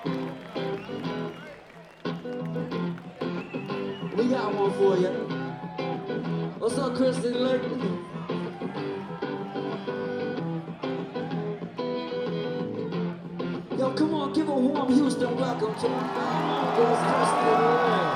We got one for you. What's up, Kristen Lake? Yo, come on, give a warm Houston welcome to this Kristen Lake.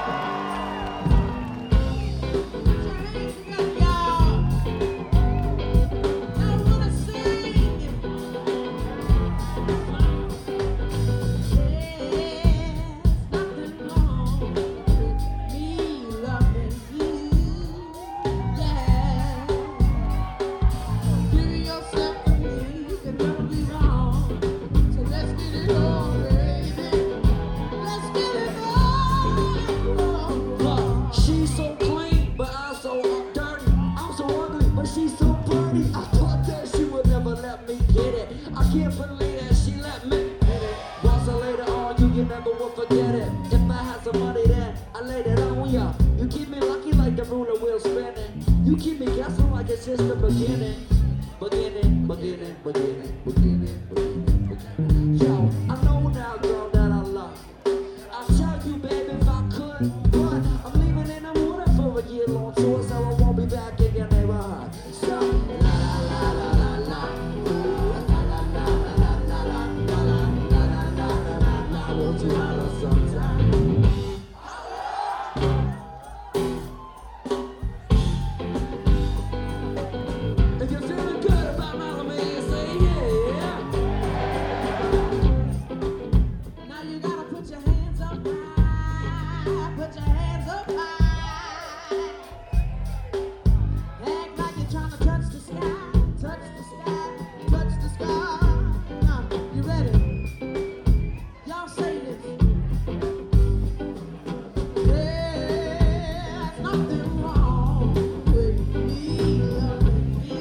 She's so pretty, I thought that she would never let me get it. I can't believe that she let me hit it. Once I later on, you never will forget it. If I had some money then, I laid it on ya. You keep me lucky like the ruler wheel spinning. You keep me guessing like it's just the beginning. Beginning. Yo, I know now, girl, that I love. I'll tell you, baby, if I could, but I'm leaving in the morning for a year-long tour, so I won't be back in your neighborhood. So, la la la la la la, la la la la la la la, won't you holler sometime? If you're feeling good about Malamé, say yeah. Now you gotta put your hands up high, put your hands up high. Act like you're trying to touch the sky, touch the sky, touch the sky. Now, you ready? Y'all say this. There's nothing wrong with me loving you.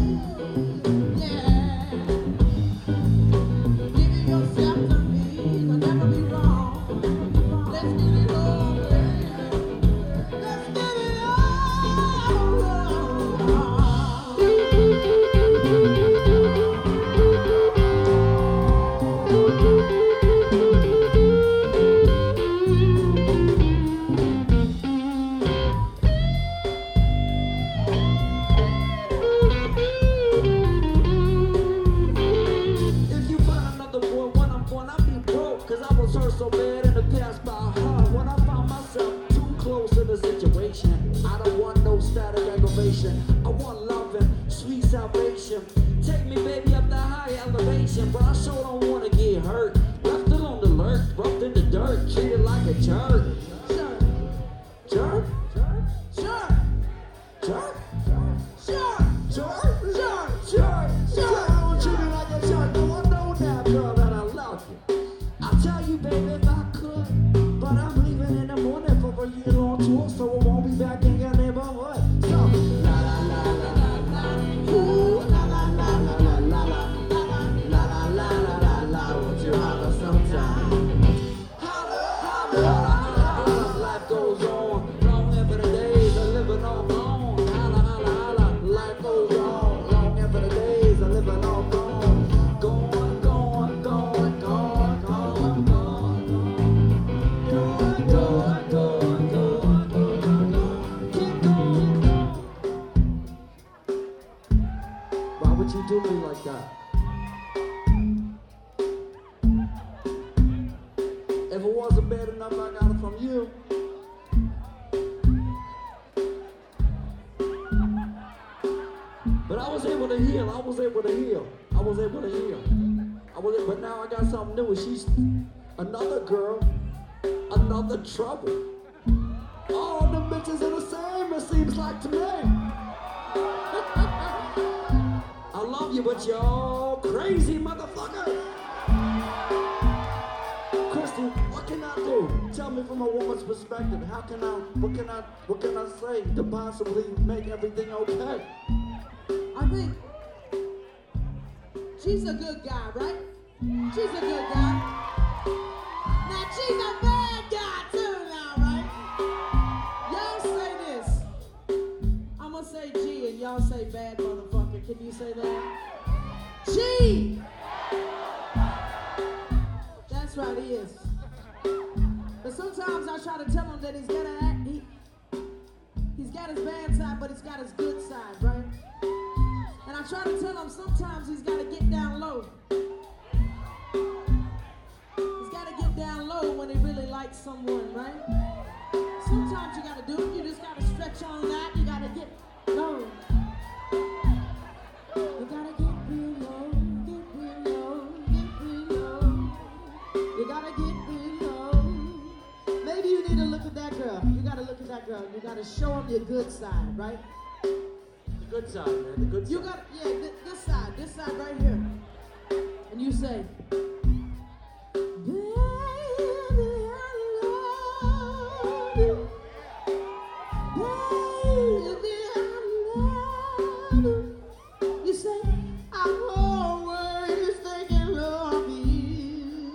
Yeah. Giving yourself to me will never be wrong. Let's get it on, baby. Let's get it on. If you find another boy when I'm born, I'll be broke. Cause I was hurt so bad in the past by her. When I found myself too close to the situation, I don't want no static aggravation. I want love and sweet salvation. Take me, baby, up the high elevation. But I sure don't wanna get hurt. Left alone the lurk, roughed in the dirt, treated like a jerk. Jerk? Jerk? Jerk? I don't treat you like a jerk. No, I know now, girl, that I love you. I'll tell you, baby, if I could. But I'm leaving in the morning for a year-long tour, so I won't be back in your neighborhood. So, la la la la la la, ooh, la la la la la la la, la la la la la la, won't you holler sometime? Holler, holler, holler, holler. Life goes on, long after the days of living on my own. Holler, holler, holler. Life goes on, long after the days of living on my own. Going, going, going, going, going, going, going, going, going, going. Keep going. Why would you do me like that? If it wasn't bad enough, I got it from you. But I was able to heal. But now I got something new. She's another girl, another trouble. All them bitches are the same, it seems like to me. I love you, but you're crazy, motherfucker. Kristen, what can I do? Tell me from a woman's perspective. What can I say to possibly make everything okay? I think she's a good guy, right? She's a good guy. Now she's a bad guy too now, right? Y'all say this. I'm gonna say G and y'all say bad motherfucker. Can you say that? G! That's right, he is. But sometimes I try to tell him that he's got to act, he's got his bad side, but he's got his good side, right? And I try to tell him sometimes he's got to get down low. He's got to get down low when he really likes someone, right? Sometimes you got to do it. You just got to stretch on that. You got to get low. You got to get real low, get real low, get real low. You got to get real low. Maybe you need to look at that girl. You got to look at that girl. You got to show him your good side, right? The good side, man. The good side. You got, yeah, this side right here. And you say, baby, I love you. Baby, I love you. You say, I'm always thinking of you.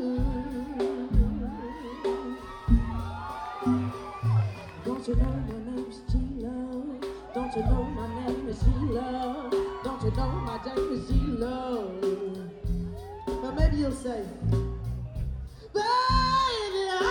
Don't you know my name's Sheila? Don't you know my name is Sheila? Don't you know my name is Sheila? But maybe you'll say, baby, I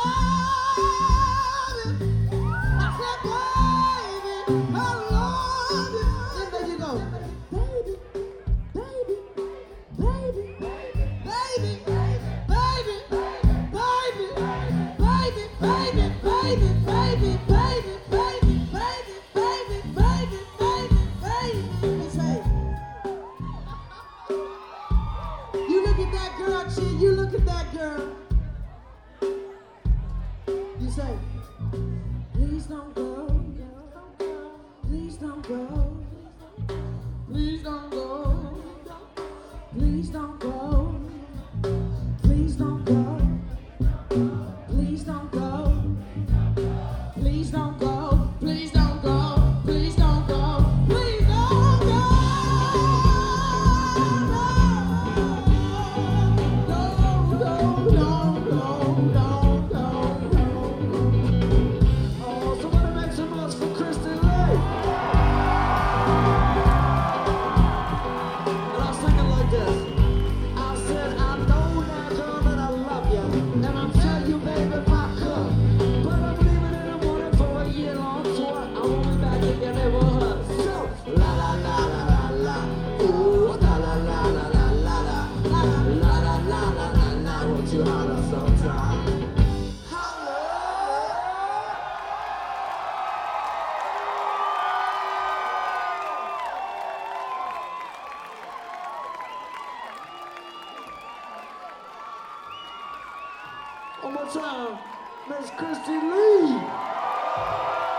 love you. I said, baby, I love you. Then there you go, baby, baby, baby, baby, baby, baby, baby, baby, baby, baby, baby. You look at that girl. You say, please don't go. Please don't go. Please don't go. Please don't go. Please don't go. Please don't go. Please don't go. Please don't go. Please don't go. Please don't go. One more time, Miss Christy Lee.